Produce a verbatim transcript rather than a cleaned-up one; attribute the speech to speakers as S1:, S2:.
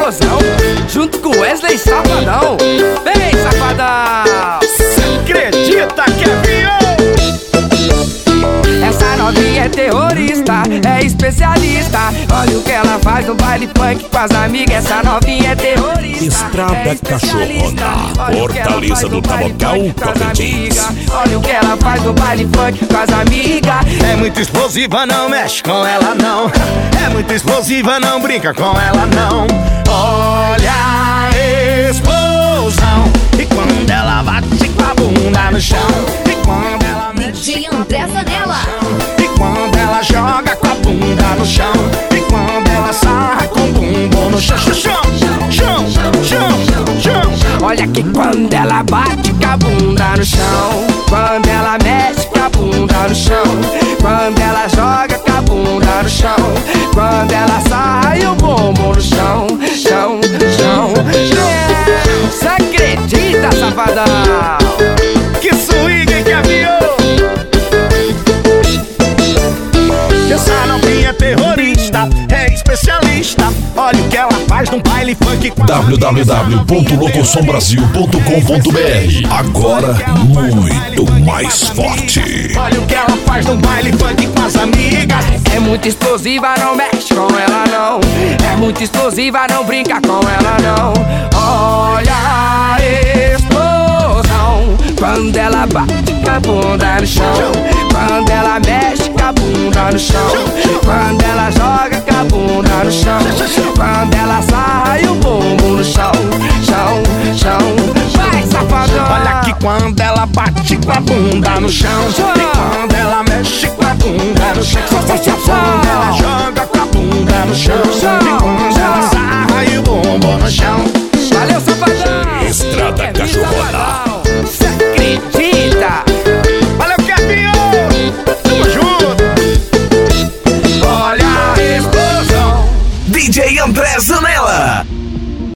S1: explosão, junto com Wesley Safadão. Vem, Safadão!
S2: Cê acredita que é viol?
S1: Essa novinha é terrorista, é especialista. Olha o que ela faz no baile funk com as amigas. Essa novinha é terrorista,
S3: Estrada
S1: é especialista.
S3: Cachorrona, Fortaleza do Tabocal, Tocantins.
S1: Olha o que ela faz no baile funk com as amigas.
S2: É muito explosiva, não mexe com ela não. É muito explosiva, não brinca com ela não. Olha a explosão. E quando ela bate com a bunda no chão. E quando ela mexe
S4: D J André Zanella.
S2: e quando ela joga com a bunda no chão. E quando ela sarra com o bumbum no chão. Chão, chão, chão, chão, chão.
S1: Olha que quando ela bate com a bunda no chão, quando ela mexe com a bunda no chão, quando ela joga com a bunda no chão, quando ela sai o bumbum no chão, chão, chão, chão. Você acredita, Safadão?
S2: Que swing que aviou. Essa novinha é terrorista, é especialista. Olha o que ela faz num baile funk com
S3: w w w ponto locoção brasil ponto com ponto b r. Agora muito mais forte.
S2: Olha o que ela faz num baile funk com as amigas.
S1: É muito explosiva, não mexe com ela não. É muito explosiva, não brinca com ela não. Olha a explosão. Quando ela bate com a bunda no chão, quando ela mexe com a bunda no chão, quando ela joga com a bunda no chão, quando ela sai o bumbum no chão, chão, chão. Vai, Safadão!
S2: Olha que quando ela bate com a bunda no chão, e quando ela mexe com a bunda no chão, quando ela joga com a bunda no chão, e quando